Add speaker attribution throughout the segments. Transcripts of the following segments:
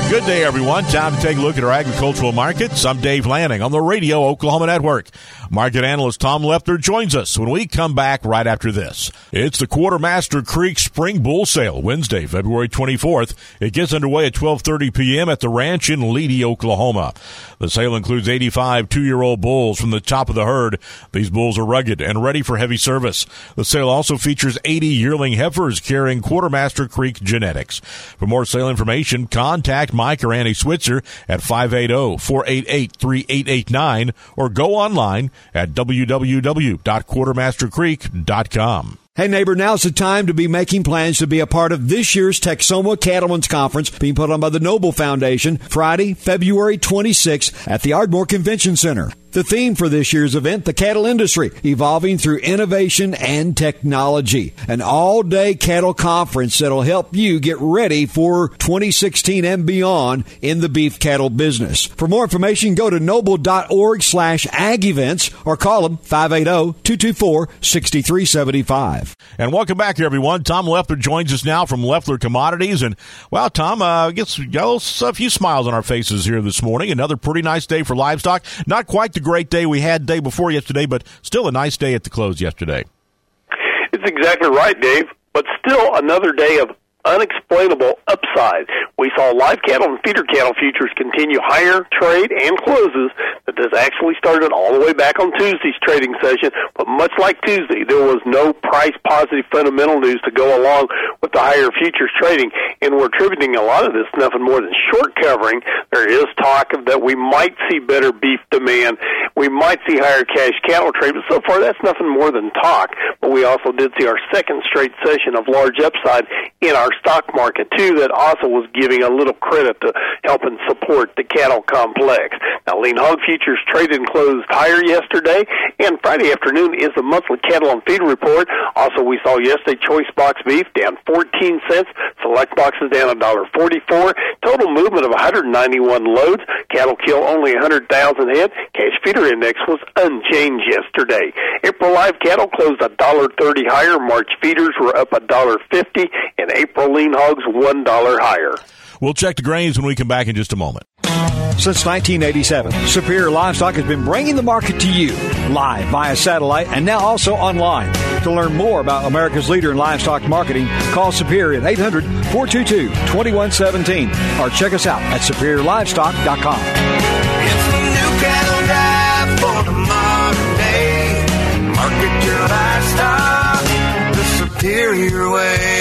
Speaker 1: Good day, everyone. Time to take a look at our agricultural markets. I'm Dave Lanning on the Radio Oklahoma Network. Market analyst Tom Leffler joins us when we come back right after this. It's the Quartermaster Creek Spring Bull Sale, Wednesday, February 24th. It gets underway at 12:30 p.m. at the ranch in Leedy, Oklahoma. The sale includes 85 two-year-old bulls from the top of the herd. These bulls are rugged and ready for heavy service. The sale also features 80 yearling heifers carrying Quartermaster Creek genetics. For more sale information, contact Mike or Annie Switzer at 580-488-3889 or go online at www.quartermastercreek.com.
Speaker 2: Hey neighbor, now's the time to be making plans to be a part of this year's Texoma Cattlemen's Conference being put on by the Noble Foundation, Friday, February 26th at the Ardmore Convention Center. The theme for this year's event, the cattle industry, evolving through innovation and technology. An all-day cattle conference that'll help you get ready for 2016 and beyond in the beef cattle business. For more information, go to noble.org/ag events or call them 580-224-6375.
Speaker 1: And welcome back, everyone. Tom Leffler joins us now from Leffler Commodities. And, well, Tom, gets a few smiles on our faces here this morning. Another pretty nice day for livestock. Not quite the great day we had day before yesterday, but still a nice day at the close yesterday.
Speaker 3: It's exactly right, Dave, but still another day of unexplainable upside. We saw live cattle and feeder cattle futures continue higher trade and closes. That has actually started all the way back on Tuesday's trading session, but much like Tuesday, there was no price-positive fundamental news to go along with the higher futures trading, and we're attributing a lot of this to nothing more than short covering. There is talk of that we might see better beef demand. We might see higher cash cattle trade, but so far that's nothing more than talk. But we also did see our second straight session of large upside in our stock market, too, that also was giving a little credit to helping support the cattle complex. Now, lean hog futures traded and closed higher yesterday, and Friday afternoon is the monthly cattle and feed report. Also, we saw yesterday choice box beef down 14 cents, select boxes down $1.44, total movement of 191 loads, cattle kill only 100,000 head, cash feeder index was unchanged yesterday. April live cattle closed $1.30 higher, March feeders were up $1.50, and April lean hogs $1 higher.
Speaker 1: We'll check the grains when we come back in just a moment.
Speaker 2: Since 1987, Superior Livestock has been bringing the market to you live via satellite and now also online. To learn more about America's leader in livestock marketing, call Superior at 800-422-2117 or check us out at superiorlivestock.com.
Speaker 4: It's the new cattle drive for the modern day. Market your livestock the Superior way.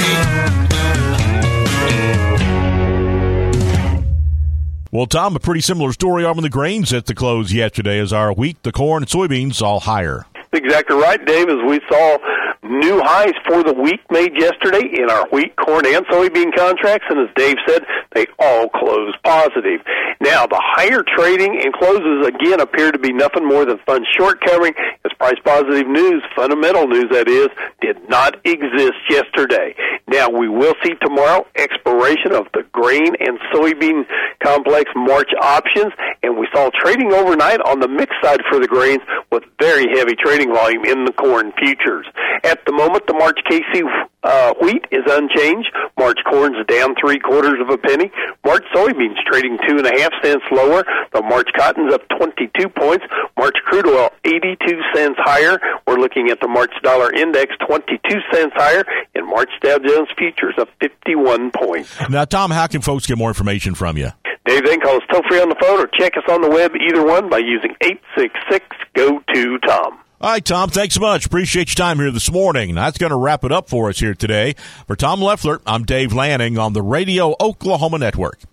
Speaker 1: Well, Tom, a pretty similar story on the grains at the close yesterday as our wheat, the corn, and soybeans all higher.
Speaker 3: Exactly right, Dave, as we saw new highs for the week made yesterday in our wheat, corn, and soybean contracts, and as Dave said, they all closed positive. Now, the higher trading and closes, again, appear to be nothing more than fund short covering, as price-positive news, fundamental news that is, did not exist yesterday. Now, we will see tomorrow expiration of the grain and soybean complex March options, and we saw trading overnight on the mixed side for the grains with very heavy trading volume in the corn futures. At the moment, the March KC wheat is unchanged. March corn's down 3/4 of a penny. March soybeans trading 2.5 cents lower. The March cotton's up 22 points. March crude oil 82 cents higher. We're looking at the March dollar index 22 cents higher, and March Dow Jones futures up 51 points.
Speaker 1: Now, Tom, how can folks get more information from you?
Speaker 3: Dave, then call us toll-free on the phone or check us on the web, either one, by using 866-GO-TO-TOM.
Speaker 1: All right, Tom, thanks so much. Appreciate your time here this morning. That's going to wrap it up for us here today. For Tom Leffler, I'm Dave Lanning on the Radio Oklahoma Network.